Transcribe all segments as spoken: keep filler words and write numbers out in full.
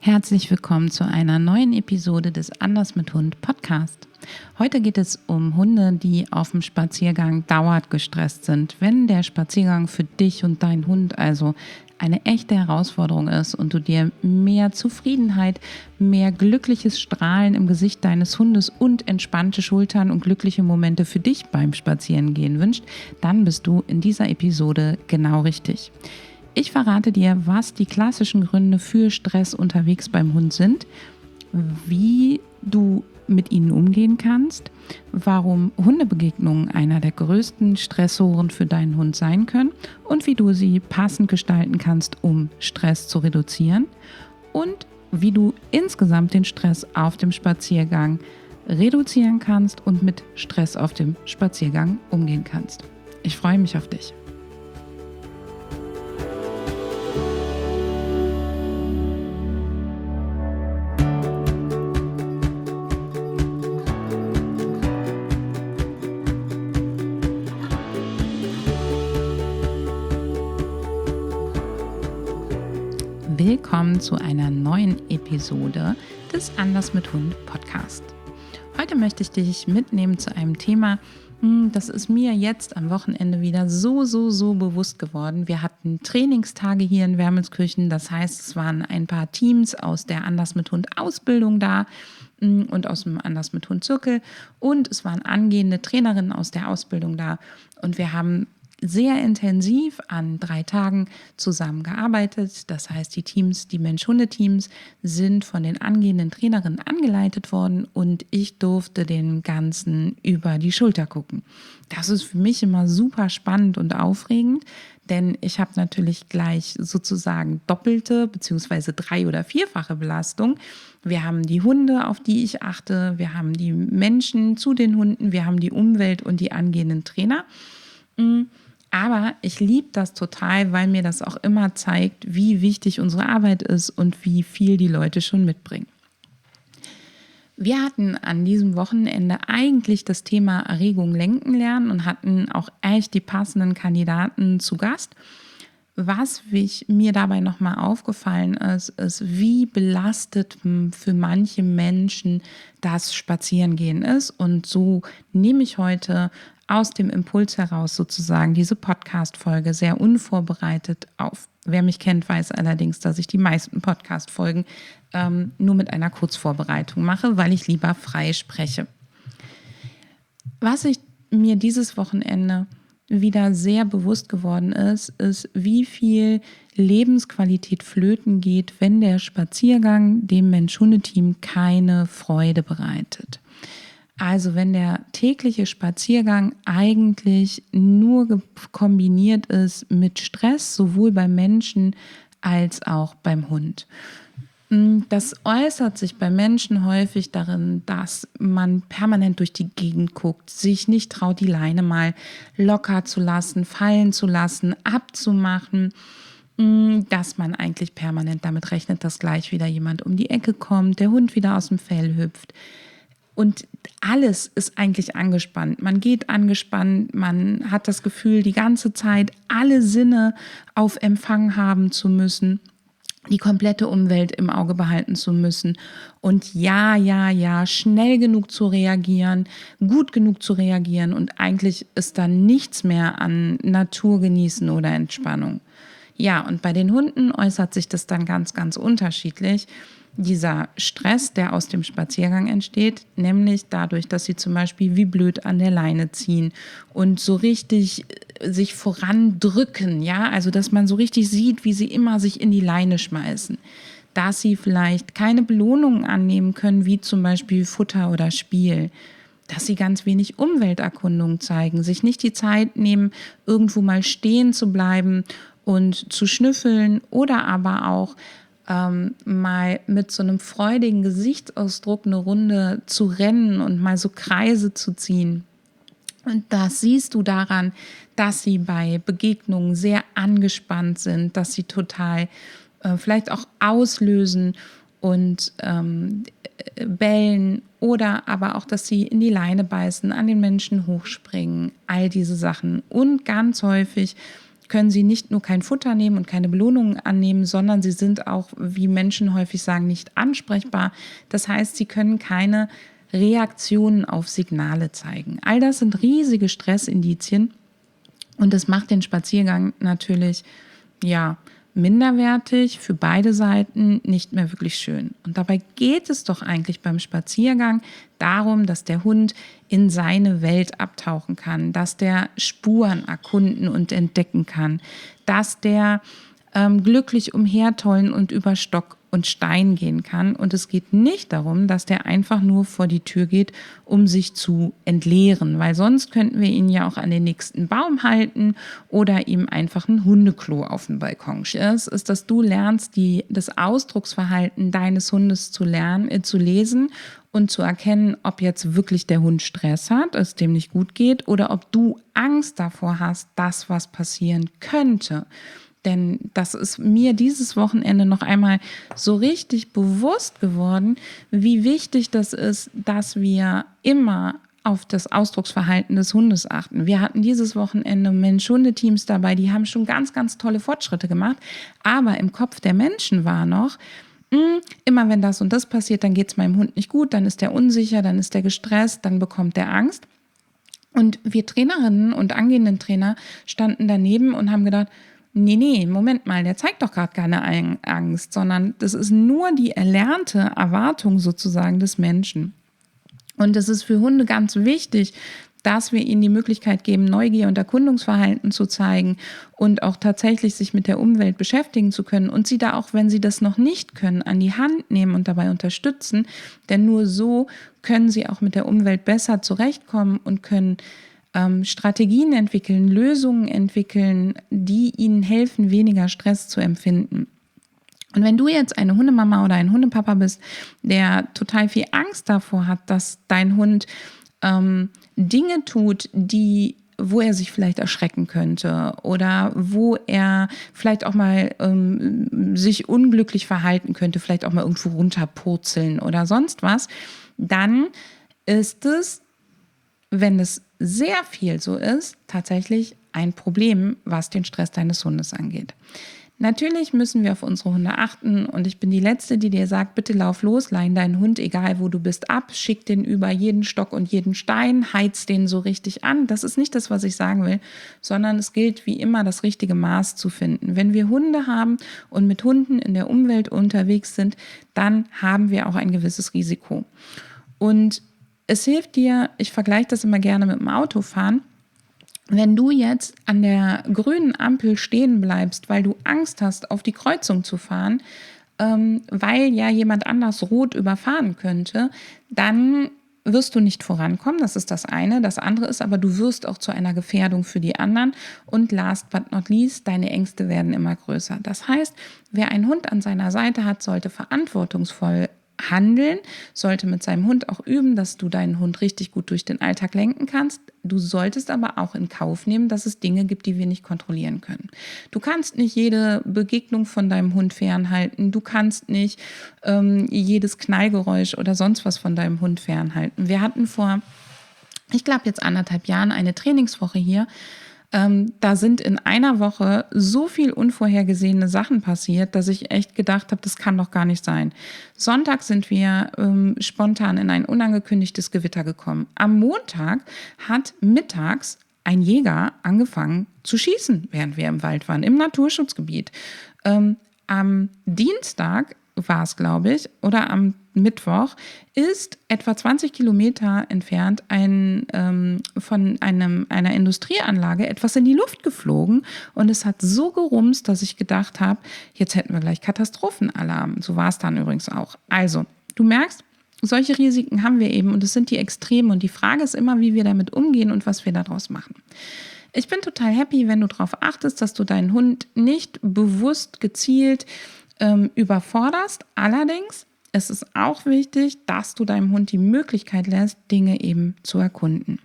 Herzlich willkommen zu einer neuen Episode des Anders mit Hund Podcast. Heute geht es um Hunde, die auf dem Spaziergang dauernd gestresst sind. Wenn der Spaziergang für dich und deinen Hund also eine echte Herausforderung ist und du dir mehr Zufriedenheit, mehr glückliches Strahlen im Gesicht deines Hundes und entspannte Schultern und glückliche Momente für dich beim Spazierengehen wünscht, dann bist du in dieser Episode genau richtig. Ich verrate dir, was die klassischen Gründe für Stress unterwegs beim Hund sind, wie du mit ihnen umgehen kannst, warum Hundebegegnungen einer der größten Stressoren für deinen Hund sein können und wie du sie passend gestalten kannst, um Stress zu reduzieren und wie du insgesamt den Stress auf dem Spaziergang reduzieren kannst und mit Stress auf dem Spaziergang umgehen kannst. Ich freue mich auf dich. Willkommen zu einer neuen Episode des Anders mit Hund Podcast. Heute möchte ich dich mitnehmen zu einem Thema, das ist mir jetzt am Wochenende wieder so, so, so bewusst geworden. Wir hatten Trainingstage hier in Wermelskirchen, das heißt, es waren ein paar Teams aus der Anders mit Hund Ausbildung da und aus dem Anders mit Hund Zirkel und es waren angehende Trainerinnen aus der Ausbildung da und wir haben sehr intensiv an drei Tagen zusammengearbeitet. Das heißt, die Teams, die Mensch-Hunde-Teams sind von den angehenden Trainerinnen angeleitet worden und ich durfte den Ganzen über die Schulter gucken. Das ist für mich immer super spannend und aufregend, denn ich habe natürlich gleich sozusagen doppelte bzw. drei- oder vierfache Belastung. Wir haben die Hunde, auf die ich achte, wir haben die Menschen zu den Hunden, wir haben die Umwelt und die angehenden Trainer. Aber ich liebe das total, weil mir das auch immer zeigt, wie wichtig unsere Arbeit ist und wie viel die Leute schon mitbringen. Wir hatten an diesem Wochenende eigentlich das Thema Erregung lenken lernen und hatten auch echt die passenden Kandidaten zu Gast. Was mir dabei nochmal aufgefallen ist, ist, wie belastet für manche Menschen das Spazierengehen ist. Und so nehme ich heute aus dem Impuls heraus sozusagen diese Podcast-Folge sehr unvorbereitet auf. Wer mich kennt, weiß allerdings, dass ich die meisten Podcast-Folgen ähm, nur mit einer Kurzvorbereitung mache, weil ich lieber frei spreche. Was ich mir dieses Wochenende wieder sehr bewusst geworden ist, ist, wie viel Lebensqualität flöten geht, wenn der Spaziergang dem Mensch-Hunde-Team keine Freude bereitet. Also wenn der tägliche Spaziergang eigentlich nur kombiniert ist mit Stress, sowohl beim Menschen als auch beim Hund. Das äußert sich bei Menschen häufig darin, dass man permanent durch die Gegend guckt, sich nicht traut, die Leine mal locker zu lassen, fallen zu lassen, abzumachen, dass man eigentlich permanent damit rechnet, dass gleich wieder jemand um die Ecke kommt, der Hund wieder aus dem Fell hüpft. Und alles ist eigentlich angespannt. Man geht angespannt, man hat das Gefühl, die ganze Zeit alle Sinne auf Empfang haben zu müssen, die komplette Umwelt im Auge behalten zu müssen und ja, ja, ja, schnell genug zu reagieren, gut genug zu reagieren und eigentlich ist da nichts mehr an Natur genießen oder Entspannung. Ja, und bei den Hunden äußert sich das dann ganz, ganz unterschiedlich. Dieser Stress, der aus dem Spaziergang entsteht, nämlich dadurch, dass sie zum Beispiel wie blöd an der Leine ziehen und so richtig sich vorandrücken, ja, also dass man so richtig sieht, wie sie immer sich in die Leine schmeißen, dass sie vielleicht keine Belohnungen annehmen können, wie zum Beispiel Futter oder Spiel, dass sie ganz wenig Umwelterkundung zeigen, sich nicht die Zeit nehmen, irgendwo mal stehen zu bleiben und zu schnüffeln oder aber auch Ähm, mal mit so einem freudigen Gesichtsausdruck eine Runde zu rennen und mal so Kreise zu ziehen. Und das siehst du daran, dass sie bei Begegnungen sehr angespannt sind, dass sie total äh, vielleicht auch auslösen und ähm, bellen oder aber auch, dass sie in die Leine beißen, an den Menschen hochspringen, all diese Sachen. Und ganz häufig können sie nicht nur kein Futter nehmen und keine Belohnungen annehmen, sondern sie sind auch, wie Menschen häufig sagen, nicht ansprechbar. Das heißt, sie können keine Reaktionen auf Signale zeigen. All das sind riesige Stressindizien und das macht den Spaziergang natürlich, ja, minderwertig, für beide Seiten nicht mehr wirklich schön. Und dabei geht es doch eigentlich beim Spaziergang darum, dass der Hund in seine Welt abtauchen kann, dass der Spuren erkunden und entdecken kann, dass der ähm, glücklich umhertollen und über Stock und Stein gehen kann. Und es geht nicht darum, dass der einfach nur vor die Tür geht, um sich zu entleeren, weil sonst könnten wir ihn ja auch an den nächsten Baum halten oder ihm einfach ein Hundeklo auf den Balkon stellen. Das ist, dass du lernst, die, das Ausdrucksverhalten deines Hundes zu lernen, äh, zu lesen und zu erkennen, ob jetzt wirklich der Hund Stress hat, es dem nicht gut geht, oder ob du Angst davor hast, dass was passieren könnte. Denn das ist mir dieses Wochenende noch einmal so richtig bewusst geworden, wie wichtig das ist, dass wir immer auf das Ausdrucksverhalten des Hundes achten. Wir hatten dieses Wochenende Mensch-Hunde-Teams dabei, die haben schon ganz, ganz tolle Fortschritte gemacht. Aber im Kopf der Menschen war noch, mh, immer wenn das und das passiert, dann geht es meinem Hund nicht gut, dann ist der unsicher, dann ist der gestresst, dann bekommt der Angst. Und wir Trainerinnen und angehenden Trainer standen daneben und haben gedacht, nee, nee, Moment mal, der zeigt doch gerade keine Angst, sondern das ist nur die erlernte Erwartung sozusagen des Menschen. Und es ist für Hunde ganz wichtig, dass wir ihnen die Möglichkeit geben, Neugier und Erkundungsverhalten zu zeigen und auch tatsächlich sich mit der Umwelt beschäftigen zu können und sie da auch, wenn sie das noch nicht können, an die Hand nehmen und dabei unterstützen. Denn nur so können sie auch mit der Umwelt besser zurechtkommen und können Strategien entwickeln, Lösungen entwickeln, die ihnen helfen, weniger Stress zu empfinden. Und wenn du jetzt eine Hundemama oder ein Hundepapa bist, der total viel Angst davor hat, dass dein Hund ähm, Dinge tut, die wo er sich vielleicht erschrecken könnte oder wo er vielleicht auch mal ähm, sich unglücklich verhalten könnte, vielleicht auch mal irgendwo runterpurzeln oder sonst was, dann ist es, wenn es sehr viel so ist, tatsächlich ein Problem, was den Stress deines Hundes angeht. Natürlich müssen wir auf unsere Hunde achten und ich bin die Letzte, die dir sagt, bitte lauf los, leih deinen Hund, egal wo du bist, ab, schick den über jeden Stock und jeden Stein, heiz den so richtig an. Das ist nicht das, was ich sagen will, sondern es gilt wie immer, das richtige Maß zu finden. Wenn wir Hunde haben und mit Hunden in der Umwelt unterwegs sind, dann haben wir auch ein gewisses Risiko. Und es hilft dir, ich vergleiche das immer gerne mit dem Autofahren, wenn du jetzt an der grünen Ampel stehen bleibst, weil du Angst hast, auf die Kreuzung zu fahren, ähm, weil ja jemand anders rot überfahren könnte, dann wirst du nicht vorankommen, das ist das eine. Das andere ist aber, du wirst auch zu einer Gefährdung für die anderen und last but not least, deine Ängste werden immer größer. Das heißt, wer einen Hund an seiner Seite hat, sollte verantwortungsvoll handeln, sollte mit seinem Hund auch üben, dass du deinen Hund richtig gut durch den Alltag lenken kannst. Du solltest aber auch in Kauf nehmen, dass es Dinge gibt, die wir nicht kontrollieren können. Du kannst nicht jede Begegnung von deinem Hund fernhalten. Du kannst nicht ähm, jedes Knallgeräusch oder sonst was von deinem Hund fernhalten. Wir hatten vor, ich glaube jetzt anderthalb Jahren eine Trainingswoche hier. Ähm, da sind in einer Woche so viel unvorhergesehene Sachen passiert, dass ich echt gedacht habe, das kann doch gar nicht sein. Sonntag sind wir ähm, spontan in ein unangekündigtes Gewitter gekommen. Am Montag hat mittags ein Jäger angefangen zu schießen, während wir im Wald waren, im Naturschutzgebiet. Ähm, am Dienstag war es, glaube ich, oder am Mittwoch, ist etwa zwanzig Kilometer entfernt ein, ähm, von einem, einer Industrieanlage etwas in die Luft geflogen und es hat so gerumst, dass ich gedacht habe, jetzt hätten wir gleich Katastrophenalarm. So war es dann übrigens auch. Also, du merkst, solche Risiken haben wir eben und es sind die Extremen und die Frage ist immer, wie wir damit umgehen und was wir daraus machen. Ich bin total happy, wenn du darauf achtest, dass du deinen Hund nicht bewusst, gezielt ähm, überforderst. Allerdings ist es auch wichtig, dass du deinem Hund die Möglichkeit lässt, Dinge eben zu erkunden.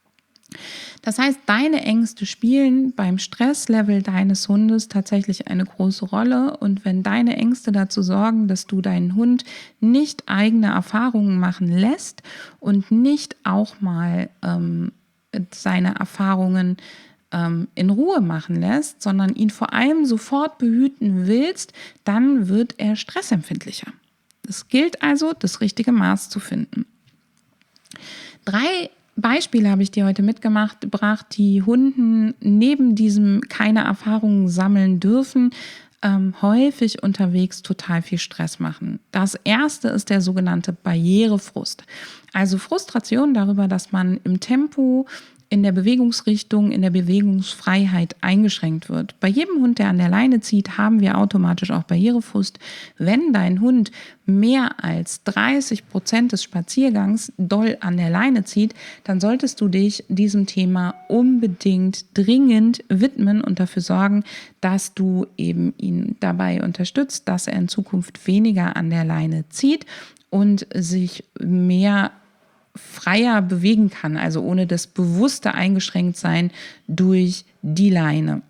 Das heißt, deine Ängste spielen beim Stresslevel deines Hundes tatsächlich eine große Rolle. Und wenn deine Ängste dazu sorgen, dass du deinen Hund nicht eigene Erfahrungen machen lässt und nicht auch mal ähm, seine Erfahrungen ähm, in Ruhe machen lässt, sondern ihn vor allem sofort behüten willst, dann wird er stressempfindlicher. Es gilt also, das richtige Maß zu finden. Drei Beispiele habe ich dir heute mitgebracht, die Hunden neben diesem keine Erfahrungen sammeln dürfen, ähm, häufig unterwegs total viel Stress machen. Das erste ist der sogenannte Barrierefrust. Also Frustration darüber, dass man im Tempo, in der Bewegungsrichtung, in der Bewegungsfreiheit eingeschränkt wird. Bei jedem Hund, der an der Leine zieht, haben wir automatisch auch Barrierefrust. Wenn dein Hund mehr als dreißig Prozent des Spaziergangs doll an der Leine zieht, dann solltest du dich diesem Thema unbedingt dringend widmen und dafür sorgen, dass du eben ihn dabei unterstützt, dass er in Zukunft weniger an der Leine zieht und sich mehr freier bewegen kann, also ohne das bewusste Eingeschränktsein durch die Leine.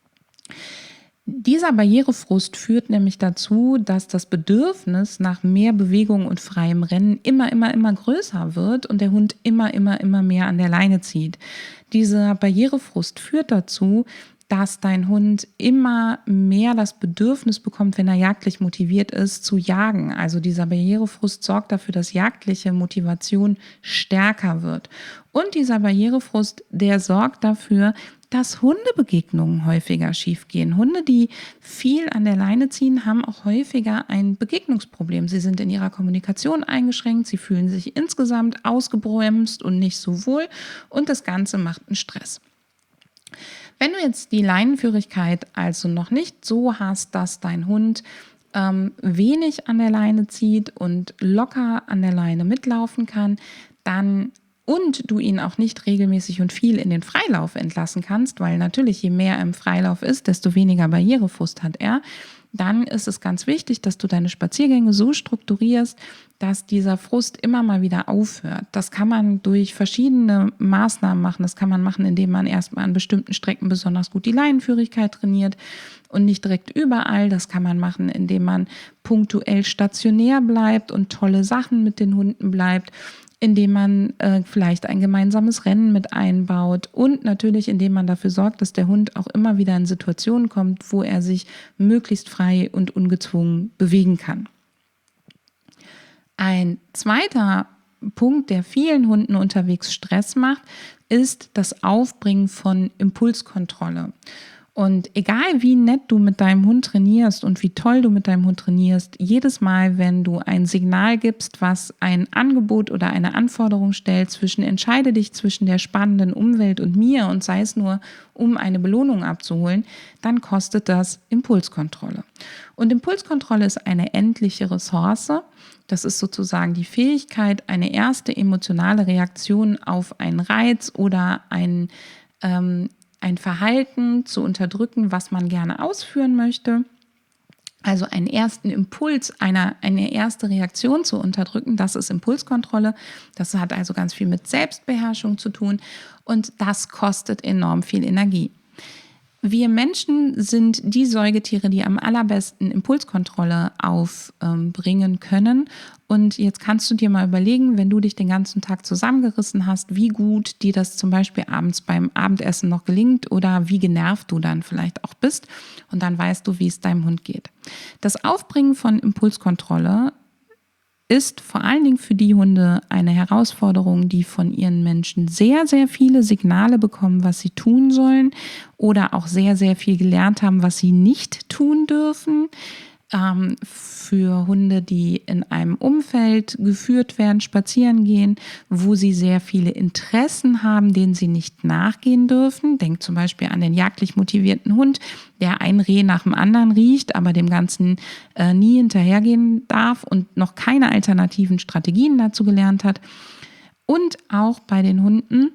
Dieser Barrierefrust führt nämlich dazu, dass das Bedürfnis nach mehr Bewegung und freiem Rennen immer, immer, immer größer wird und der Hund immer, immer, immer mehr an der Leine zieht. Dieser Barrierefrust führt dazu, dass dein Hund immer mehr das Bedürfnis bekommt, wenn er jagdlich motiviert ist, zu jagen. Also dieser Barrierefrust sorgt dafür, dass jagdliche Motivation stärker wird. Und dieser Barrierefrust, der sorgt dafür, dass Hundebegegnungen häufiger schiefgehen. Hunde, die viel an der Leine ziehen, haben auch häufiger ein Begegnungsproblem. Sie sind in ihrer Kommunikation eingeschränkt, sie fühlen sich insgesamt ausgebremst und nicht so wohl und das Ganze macht einen Stress. Wenn du jetzt die Leinenführigkeit also noch nicht so hast, dass dein Hund ähm, wenig an der Leine zieht und locker an der Leine mitlaufen kann, dann und du ihn auch nicht regelmäßig und viel in den Freilauf entlassen kannst, weil natürlich je mehr er im Freilauf ist, desto weniger Barrierefrust hat er, dann ist es ganz wichtig, dass du deine Spaziergänge so strukturierst, dass dieser Frust immer mal wieder aufhört. Das kann man durch verschiedene Maßnahmen machen. Das kann man machen, indem man erstmal an bestimmten Strecken besonders gut die Leinenführigkeit trainiert und nicht direkt überall. Das kann man machen, indem man punktuell stationär bleibt und tolle Sachen mit den Hunden bleibt, indem man äh, vielleicht ein gemeinsames Rennen mit einbaut und natürlich indem man dafür sorgt, dass der Hund auch immer wieder in Situationen kommt, wo er sich möglichst frei und ungezwungen bewegen kann. Ein zweiter Punkt, der vielen Hunden unterwegs Stress macht, ist das Aufbringen von Impulskontrolle. Und egal wie nett du mit deinem Hund trainierst und wie toll du mit deinem Hund trainierst, jedes Mal, wenn du ein Signal gibst, was ein Angebot oder eine Anforderung stellt, zwischen entscheide dich zwischen der spannenden Umwelt und mir und sei es nur, um eine Belohnung abzuholen, dann kostet das Impulskontrolle. Und Impulskontrolle ist eine endliche Ressource. Das ist sozusagen die Fähigkeit, eine erste emotionale Reaktion auf einen Reiz oder ein ähm, ein Verhalten zu unterdrücken, was man gerne ausführen möchte. Also einen ersten Impuls, eine, eine erste Reaktion zu unterdrücken, das ist Impulskontrolle. Das hat also ganz viel mit Selbstbeherrschung zu tun und das kostet enorm viel Energie. Wir Menschen sind die Säugetiere, die am allerbesten Impulskontrolle aufbringen können. Und jetzt kannst du dir mal überlegen, wenn du dich den ganzen Tag zusammengerissen hast, wie gut dir das zum Beispiel abends beim Abendessen noch gelingt oder wie genervt du dann vielleicht auch bist. Und dann weißt du, wie es deinem Hund geht. Das Aufbringen von Impulskontrolle ist vor allen Dingen für die Hunde eine Herausforderung, die von ihren Menschen sehr, sehr viele Signale bekommen, was sie tun sollen oder auch sehr, sehr viel gelernt haben, was sie nicht tun dürfen. Ähm, für Hunde, die in einem Umfeld geführt werden, spazieren gehen, wo sie sehr viele Interessen haben, denen sie nicht nachgehen dürfen. Denk zum Beispiel an den jagdlich motivierten Hund, der ein Reh nach dem anderen riecht, aber dem Ganzen äh, nie hinterhergehen darf und noch keine alternativen Strategien dazu gelernt hat. Und auch bei den Hunden,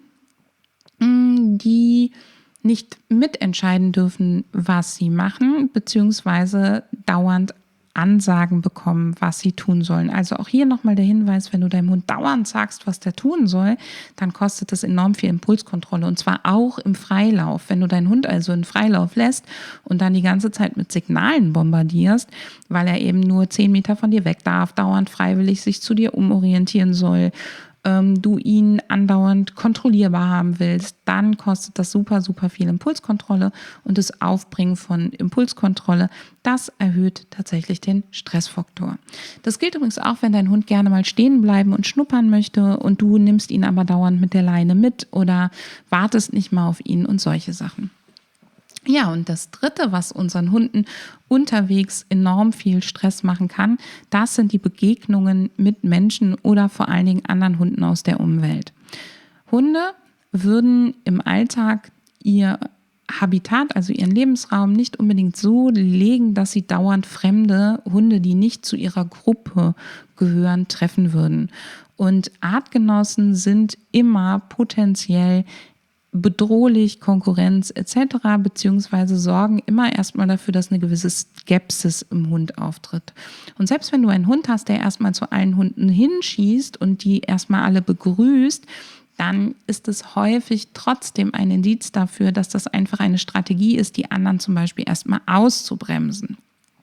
mh, die nicht mitentscheiden dürfen, was sie machen, beziehungsweise dauernd Ansagen bekommen, was sie tun sollen. Also auch hier nochmal der Hinweis, wenn du deinem Hund dauernd sagst, was der tun soll, dann kostet das enorm viel Impulskontrolle und zwar auch im Freilauf. Wenn du deinen Hund also in Freilauf lässt und dann die ganze Zeit mit Signalen bombardierst, weil er eben nur zehn Meter von dir weg darf, dauernd freiwillig sich zu dir umorientieren soll, ähm, du ihn andauernd kontrollierbar haben willst, dann kostet das super, super viel Impulskontrolle und das Aufbringen von Impulskontrolle, das erhöht tatsächlich den Stressfaktor. Das gilt übrigens auch, wenn dein Hund gerne mal stehen bleiben und schnuppern möchte und du nimmst ihn aber dauernd mit der Leine mit oder wartest nicht mal auf ihn und solche Sachen. Ja, und das Dritte, was unseren Hunden unterwegs enorm viel Stress machen kann, das sind die Begegnungen mit Menschen oder vor allen Dingen anderen Hunden aus der Umwelt. Hunde würden im Alltag ihr Habitat, also ihren Lebensraum, nicht unbedingt so legen, dass sie dauernd fremde Hunde, die nicht zu ihrer Gruppe gehören, treffen würden. Und Artgenossen sind immer potenziell bedrohlich, Konkurrenz et cetera, beziehungsweise sorgen immer erstmal dafür, dass eine gewisse Skepsis im Hund auftritt. Und selbst wenn du einen Hund hast, der erstmal zu allen Hunden hinschießt und die erstmal alle begrüßt, dann ist es häufig trotzdem ein Indiz dafür, dass das einfach eine Strategie ist, die anderen zum Beispiel erstmal auszubremsen.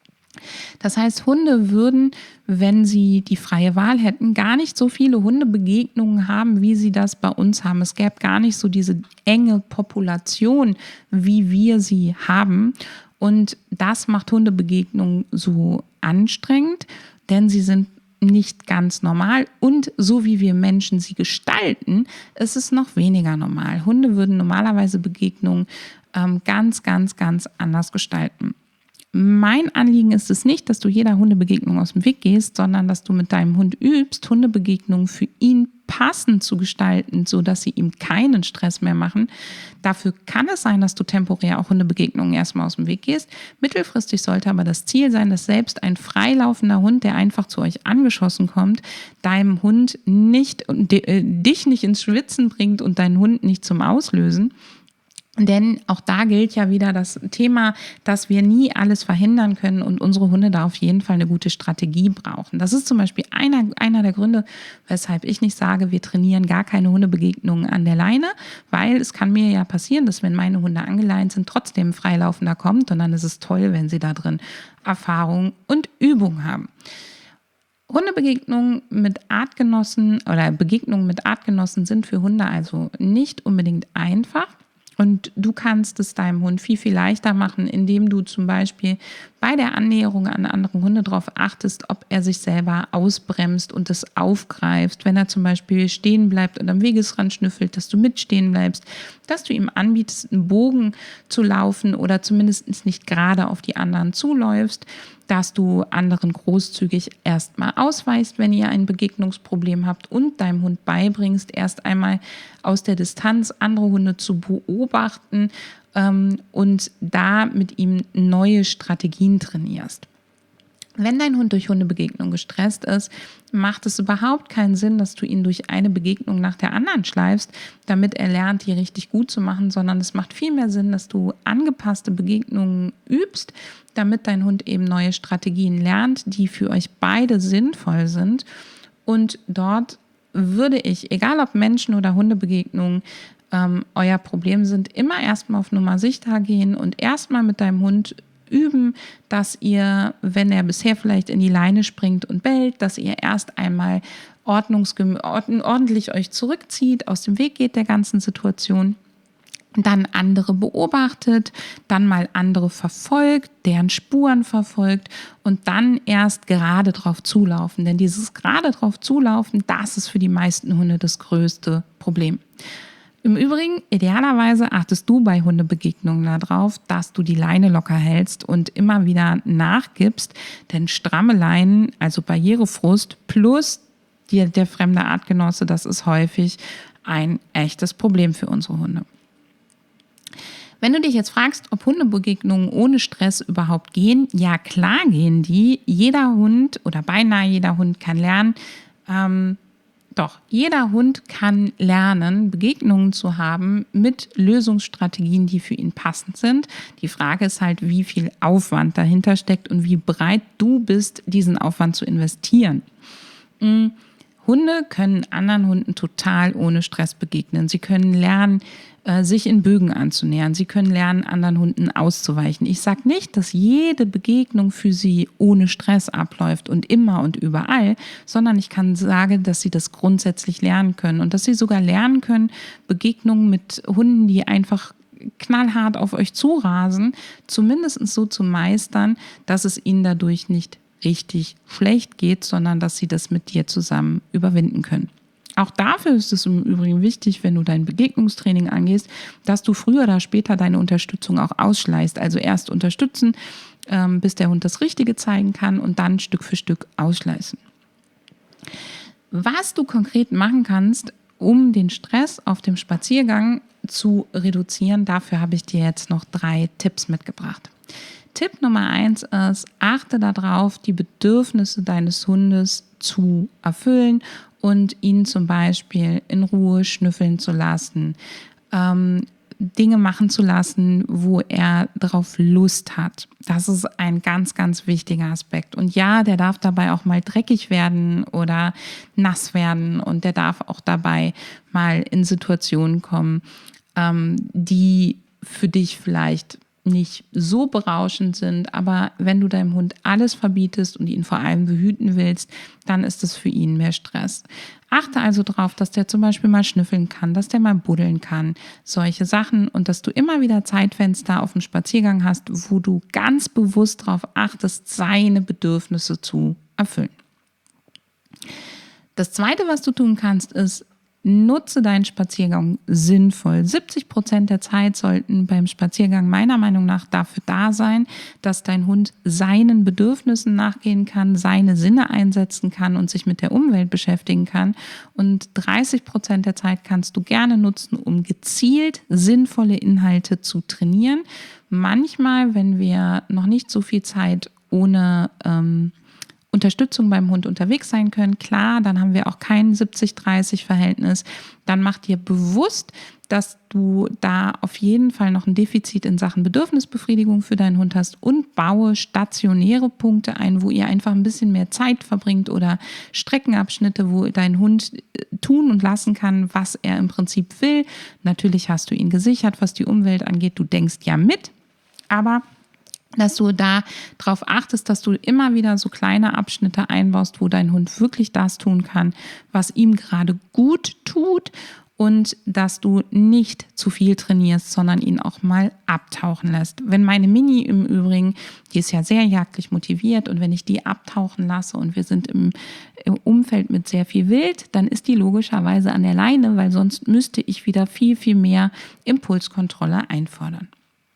Das heißt, Hunde würden, wenn sie die freie Wahl hätten, gar nicht so viele Hundebegegnungen haben, wie sie das bei uns haben. Es gäbe gar nicht so diese enge Population, wie wir sie haben. Und das macht Hundebegegnungen so anstrengend, denn sie sind nicht ganz normal. Und so wie wir Menschen sie gestalten, ist es noch weniger normal. Hunde würden normalerweise Begegnungen ähm, ganz, ganz, ganz anders gestalten. Mein Anliegen ist es nicht, dass du jeder Hundebegegnung aus dem Weg gehst, sondern dass du mit deinem Hund übst, Hundebegegnungen für ihn passend zu gestalten, sodass sie ihm keinen Stress mehr machen. Dafür kann es sein, dass du temporär auch Hundebegegnungen erstmal aus dem Weg gehst. Mittelfristig sollte aber das Ziel sein, dass selbst ein freilaufender Hund, der einfach zu euch angeschossen kommt, deinem Hund nicht, dich nicht ins Schwitzen bringt und deinen Hund nicht zum Auslösen. Denn auch da gilt ja wieder das Thema, dass wir nie alles verhindern können und unsere Hunde da auf jeden Fall eine gute Strategie brauchen. Das ist zum Beispiel einer, einer der Gründe, weshalb ich nicht sage, wir trainieren gar keine Hundebegegnungen an der Leine, weil es kann mir ja passieren, dass wenn meine Hunde angeleint sind, trotzdem ein Freilaufender kommt und dann ist es toll, wenn sie da drin Erfahrung und Übung haben. Hundebegegnungen mit Artgenossen oder Begegnungen mit Artgenossen sind für Hunde also nicht unbedingt einfach. Und du kannst es deinem Hund viel, viel leichter machen, indem du zum Beispiel bei der Annäherung an andere Hunde darauf achtest, ob er sich selber ausbremst und es aufgreifst. Wenn er zum Beispiel stehen bleibt und am Wegesrand schnüffelt, dass du mitstehen bleibst, dass du ihm anbietest, einen Bogen zu laufen oder zumindest nicht gerade auf die anderen zuläufst, dass du anderen großzügig erstmal ausweist, wenn ihr ein Begegnungsproblem habt und deinem Hund beibringst, erst einmal aus der Distanz andere Hunde zu beobachten ähm, und da mit ihm neue Strategien trainierst. Wenn dein Hund durch Hundebegegnung gestresst ist, macht es überhaupt keinen Sinn, dass du ihn durch eine Begegnung nach der anderen schleifst, damit er lernt, die richtig gut zu machen, sondern es macht viel mehr Sinn, dass du angepasste Begegnungen übst, damit dein Hund eben neue Strategien lernt, die für euch beide sinnvoll sind. Und dort würde ich, egal ob Menschen- oder Hundebegegnungen, ähm, euer Problem sind, immer erstmal auf Nummer sicher gehen und erstmal mit deinem Hund üben, dass ihr, wenn er bisher vielleicht in die Leine springt und bellt, dass ihr erst einmal ordnungsgem- ordentlich euch zurückzieht, aus dem Weg geht der ganzen Situation, dann andere beobachtet, dann mal andere verfolgt, deren Spuren verfolgt und dann erst gerade drauf zulaufen. Denn dieses gerade drauf zulaufen, das ist für die meisten Hunde das größte Problem. Im Übrigen, idealerweise achtest du bei Hundebegegnungen darauf, dass du die Leine locker hältst und immer wieder nachgibst, denn stramme Leinen, also Barrierefrust plus die, der fremde Artgenosse, das ist häufig ein echtes Problem für unsere Hunde. Wenn du dich jetzt fragst, ob Hundebegegnungen ohne Stress überhaupt gehen, ja klar gehen die. Jeder Hund oder beinahe jeder Hund kann lernen, ähm, Doch, jeder Hund kann lernen, Begegnungen zu haben mit Lösungsstrategien, die für ihn passend sind. Die Frage ist halt, wie viel Aufwand dahinter steckt und wie bereit du bist, diesen Aufwand zu investieren. Hunde können anderen Hunden total ohne Stress begegnen. Sie können lernen, sich in Bögen anzunähern. Sie können lernen, anderen Hunden auszuweichen. Ich sage nicht, dass jede Begegnung für sie ohne Stress abläuft und immer und überall, sondern ich kann sagen, dass sie das grundsätzlich lernen können und dass sie sogar lernen können, Begegnungen mit Hunden, die einfach knallhart auf euch zurasen, zumindest so zu meistern, dass es ihnen dadurch nicht richtig schlecht geht, sondern dass sie das mit dir zusammen überwinden können. Auch dafür ist es im Übrigen wichtig, wenn du dein Begegnungstraining angehst, dass du früher oder später deine Unterstützung auch ausschleißt. Also erst unterstützen, ähm, bis der Hund das Richtige zeigen kann und dann Stück für Stück ausschleißen. Was du konkret machen kannst, um den Stress auf dem Spaziergang zu reduzieren, dafür habe ich dir jetzt noch drei Tipps mitgebracht. Tipp Nummer eins ist, achte darauf, die Bedürfnisse deines Hundes zu erfüllen und ihn zum Beispiel in Ruhe schnüffeln zu lassen, ähm, Dinge machen zu lassen, wo er darauf Lust hat. Das ist ein ganz, ganz wichtiger Aspekt. Und ja, der darf dabei auch mal dreckig werden oder nass werden und der darf auch dabei mal in Situationen kommen, ähm, die für dich vielleicht nicht so berauschend sind, aber wenn du deinem Hund alles verbietest und ihn vor allem behüten willst, dann ist es für ihn mehr Stress. Achte also darauf, dass der zum Beispiel mal schnüffeln kann, dass der mal buddeln kann, solche Sachen und dass du immer wieder Zeitfenster auf dem Spaziergang hast, wo du ganz bewusst darauf achtest, seine Bedürfnisse zu erfüllen. Das Zweite, was du tun kannst, ist, nutze deinen Spaziergang sinnvoll. siebzig Prozent der Zeit sollten beim Spaziergang meiner Meinung nach dafür da sein, dass dein Hund seinen Bedürfnissen nachgehen kann, seine Sinne einsetzen kann und sich mit der Umwelt beschäftigen kann. Und dreißig Prozent der Zeit kannst du gerne nutzen, um gezielt sinnvolle Inhalte zu trainieren. Manchmal, wenn wir noch nicht so viel Zeit ohne ähm, Unterstützung beim Hund unterwegs sein können, klar, dann haben wir auch kein siebzig dreißig Verhältnis. Dann mach dir bewusst, dass du da auf jeden Fall noch ein Defizit in Sachen Bedürfnisbefriedigung für deinen Hund hast und baue stationäre Punkte ein, wo ihr einfach ein bisschen mehr Zeit verbringt oder Streckenabschnitte, wo dein Hund tun und lassen kann, was er im Prinzip will. Natürlich hast du ihn gesichert, was die Umwelt angeht. Du denkst ja mit, aber dass du da darauf achtest, dass du immer wieder so kleine Abschnitte einbaust, wo dein Hund wirklich das tun kann, was ihm gerade gut tut und dass du nicht zu viel trainierst, sondern ihn auch mal abtauchen lässt. Wenn meine Mini im Übrigen, die ist ja sehr jagdlich motiviert und wenn ich die abtauchen lasse und wir sind im, im Umfeld mit sehr viel Wild, dann ist die logischerweise an der Leine, weil sonst müsste ich wieder viel, viel mehr Impulskontrolle einfordern.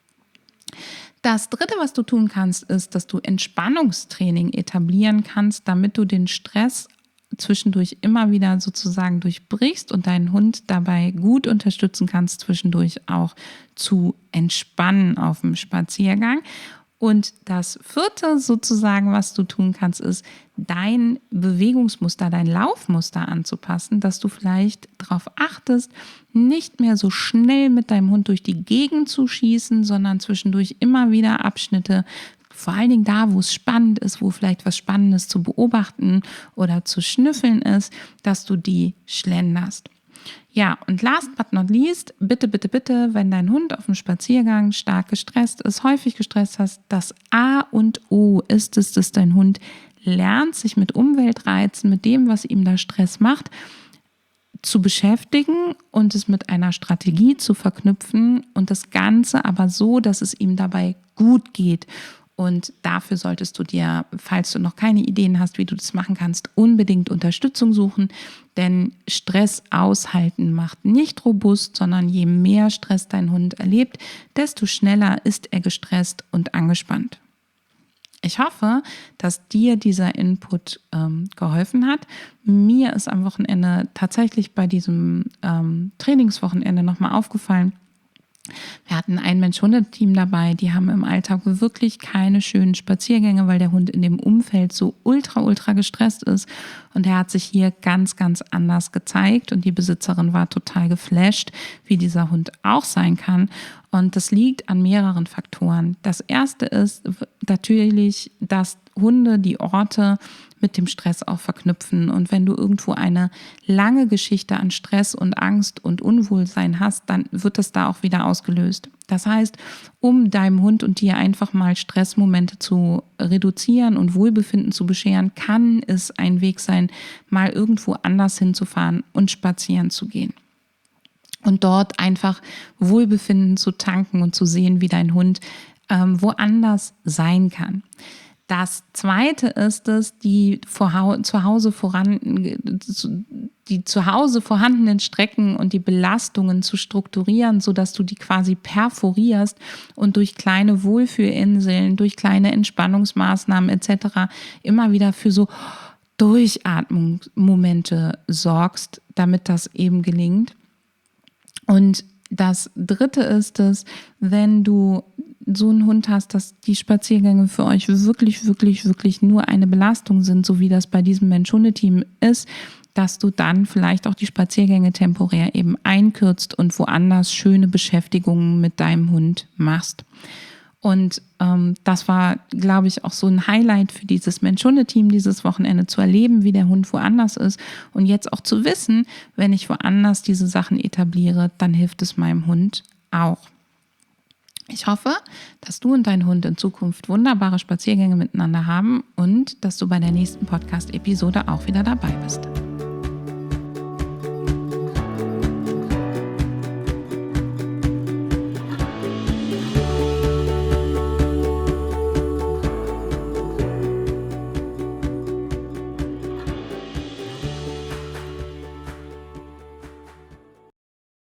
Das Dritte, was du tun kannst, ist, dass du Entspannungstraining etablieren kannst, damit du den Stress zwischendurch immer wieder sozusagen durchbrichst und deinen Hund dabei gut unterstützen kannst, zwischendurch auch zu entspannen auf dem Spaziergang. Und das Vierte sozusagen, was du tun kannst, ist, dein Bewegungsmuster, dein Laufmuster anzupassen, dass du vielleicht darauf achtest, nicht mehr so schnell mit deinem Hund durch die Gegend zu schießen, sondern zwischendurch immer wieder Abschnitte, vor allen Dingen da, wo es spannend ist, wo vielleicht was Spannendes zu beobachten oder zu schnüffeln ist, dass du die schlenderst. Ja, und last but not least, bitte, bitte, bitte, wenn dein Hund auf dem Spaziergang stark gestresst ist, häufig gestresst hast, das A und O ist es, dass dein Hund lernt, sich mit Umweltreizen, mit dem, was ihm da Stress macht, zu beschäftigen und es mit einer Strategie zu verknüpfen und das Ganze aber so, dass es ihm dabei gut geht. Und dafür solltest du dir, falls du noch keine Ideen hast, wie du das machen kannst, unbedingt Unterstützung suchen. Denn Stress aushalten macht nicht robust, sondern je mehr Stress dein Hund erlebt, desto schneller ist er gestresst und angespannt. Ich hoffe, dass dir dieser Input ähm, geholfen hat. Mir ist am Wochenende tatsächlich bei diesem ähm, Trainingswochenende nochmal aufgefallen, wir hatten ein Mensch-Hunde-Team dabei, die haben im Alltag wirklich keine schönen Spaziergänge, weil der Hund in dem Umfeld so ultra, ultra gestresst ist. Und er hat sich hier ganz, ganz anders gezeigt und die Besitzerin war total geflasht, wie dieser Hund auch sein kann. Und das liegt an mehreren Faktoren. Das erste ist natürlich, dass Hunde die Orte mit dem Stress auch verknüpfen. Und wenn du irgendwo eine lange Geschichte an Stress und Angst und Unwohlsein hast, dann wird das da auch wieder ausgelöst. Das heißt, um deinem Hund und dir einfach mal Stressmomente zu reduzieren und Wohlbefinden zu bescheren, kann es ein Weg sein, mal irgendwo anders hinzufahren und spazieren zu gehen. Und dort einfach Wohlbefinden zu tanken und zu sehen, wie dein Hund ähm, woanders sein kann. Das Zweite ist es, die vor, zu Hause voran, die zu Hause vorhandenen Strecken und die Belastungen zu strukturieren, sodass du die quasi perforierst und durch kleine Wohlfühlinseln, durch kleine Entspannungsmaßnahmen et cetera immer wieder für so Durchatmungsmomente sorgst, damit das eben gelingt. Und das Dritte ist es, wenn du so einen Hund hast, dass die Spaziergänge für euch wirklich, wirklich, wirklich nur eine Belastung sind, so wie das bei diesem Mensch-Hunde-Team ist, dass du dann vielleicht auch die Spaziergänge temporär eben einkürzt und woanders schöne Beschäftigungen mit deinem Hund machst. Und ähm, das war, glaube ich, auch so ein Highlight für dieses Mensch-Hunde-Team dieses Wochenende, zu erleben, wie der Hund woanders ist und jetzt auch zu wissen, wenn ich woanders diese Sachen etabliere, dann hilft es meinem Hund auch. Ich hoffe, dass du und dein Hund in Zukunft wunderbare Spaziergänge miteinander haben und dass du bei der nächsten Podcast-Episode auch wieder dabei bist.